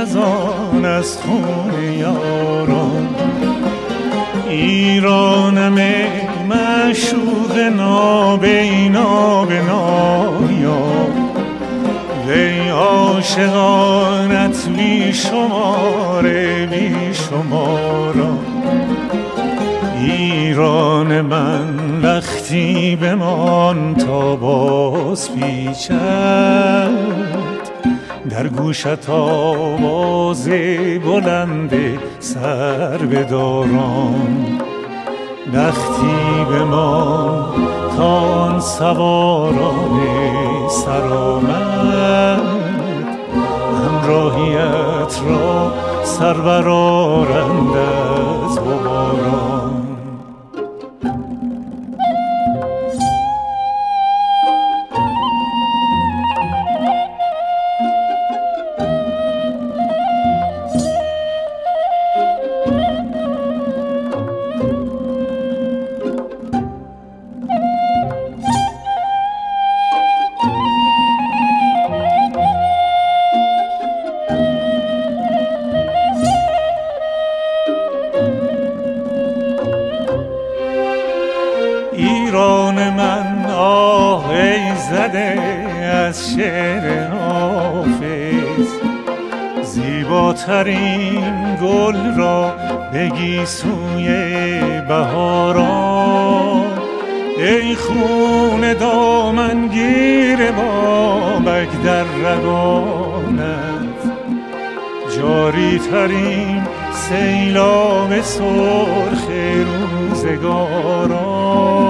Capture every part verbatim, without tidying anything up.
خزان از خون یاران. ایرانم معشوق نابینا به نایاب، وی عاشقانت بی شماره بی شمارا. ایران من لختی بمان تا باز پیچد، در گوشت آواز بلند سر بداران. لختی بمان تا آن سواران سرآمد، همراهیت را سر برآرند از غباران. ایران من آه ای زده از شعر حافظ، زیباترین گل را بگی سوی بهاران. ای خون دامنگیر بابک در رگانت، جاری ترین سیلاب سرخ روزگاران.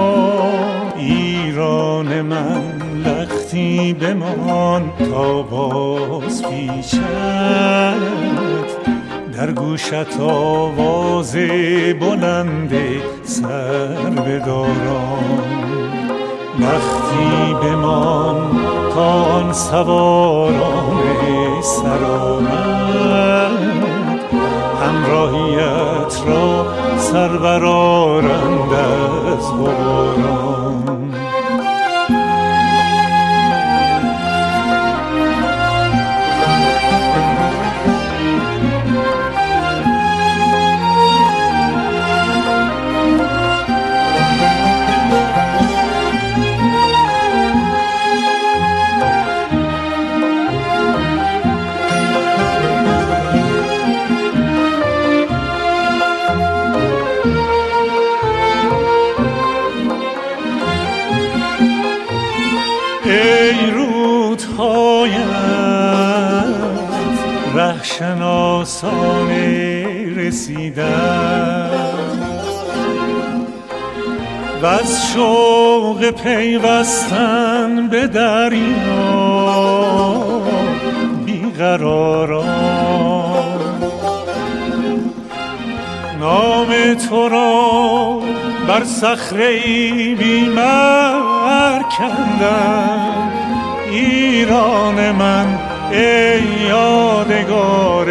ایران من لختی بمان تا باز پیچد، در گوشت آواز بلند سر بداران. لختی بمان تا آن سواران سرآمد، همراهیت را سر برآرند از غباران. ای رودهایت رهشناسانه رسیدن، وز شوق پیوستن به دریا بیقراران. نام تو را بر صخره‌ای بی‌مر کندم. ایران من ای یادگار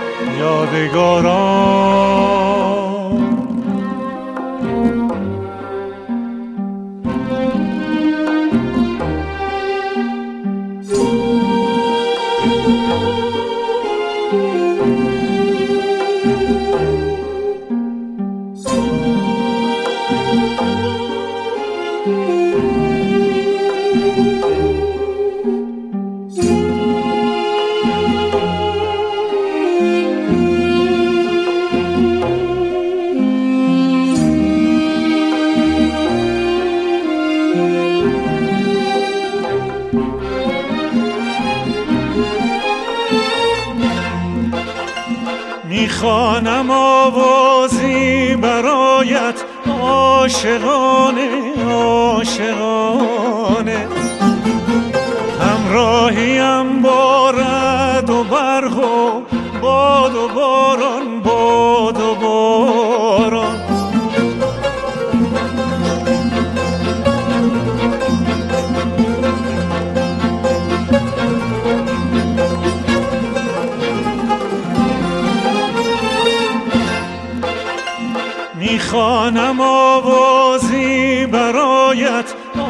یادگاران. میخوانم آوازی برایت عاشقانه عاشقانه، همراهیم با رعد و برق و باد و باران باد و باران. میخوانم آوازی برایت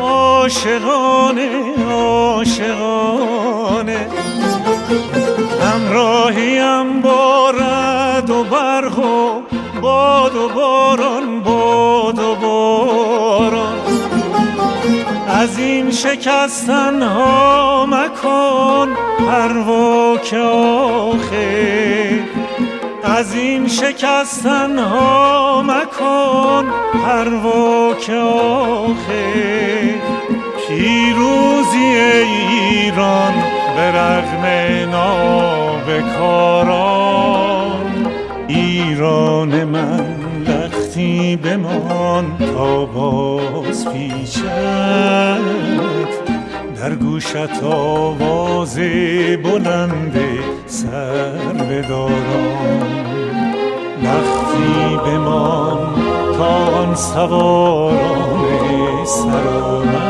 عاشقانه عاشقانه، همراهیم بارد و برق و باد و باران، باد و باران. از این شکستن ها مکن پروا که آخر، از این شکستن ها مکن پروا که آخر. پیروزی ایران به رغم نابکاران، ایران من لختی بمان تا باز پیچد، در گوشت آواز بلند سر بداران. لختی بمان تا آن سواران سرآمد